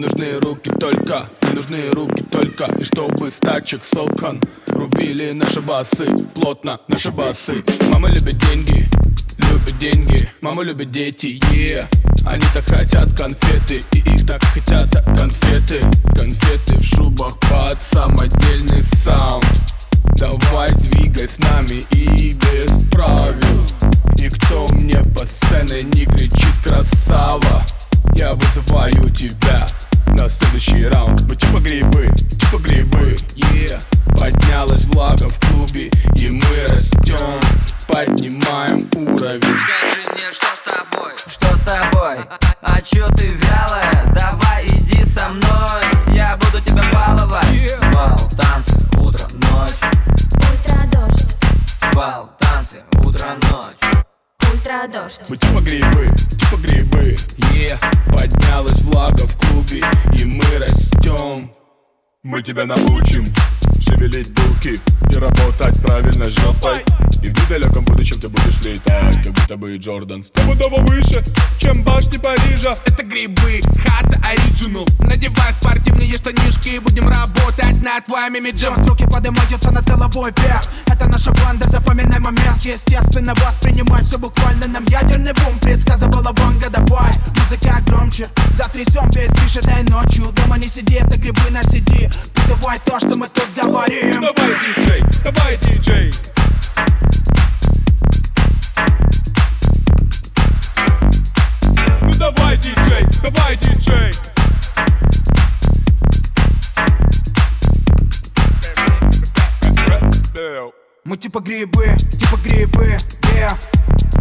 нужны руки только, мне нужны руки только. И чтобы с тачек сокон рубили наши басы, плотно наши басы. Мама любит деньги, мама любит дети, Они так хотят конфеты, и их так хотят конфеты. Конфеты в шубах под самодельный саунд. Давай двигай с нами и без правил. Никто мне по сцене не кричит красава. Я вызываю тебя на следующий раунд. Мы типа грибы, Поднялась влага в клубе, и мы растем, поднимаем уровень. Скажи мне, что с тобой? Что с тобой? А чё ты вялая? Давай иди со мной, я буду тебя баловать. Бал, танцы, утро, ночь. Ультрадождь. Бал, танцы, утро, ночь. Ультрадождь. Мы типа грибы, Поднялась влага в клубе, и мы растем. Мы тебя научим шевелить булки и работать правильно жопой. И в недалеком будущем ты будешь летать, как будто бы Джордан стопудово выше, чем башни Парижа. Это грибы, хата оригинал. Надевай спортивные штанишки, будем работать над твоими имиджем. Руки поднимаются над головой вверх. Это наша банда, запоминай момент. Естественно, воспринимай все буквально. Нам ядерный бум предсказывала Ванга. Давай, музыка громче, затрясем весь движ этой ночью. Дома не сиди, это грибы на CD. Давай то, что мы тут говорим. Давай, диджей, давай, диджей. Ну давай, диджей, давай, диджей. Мы типа грибы,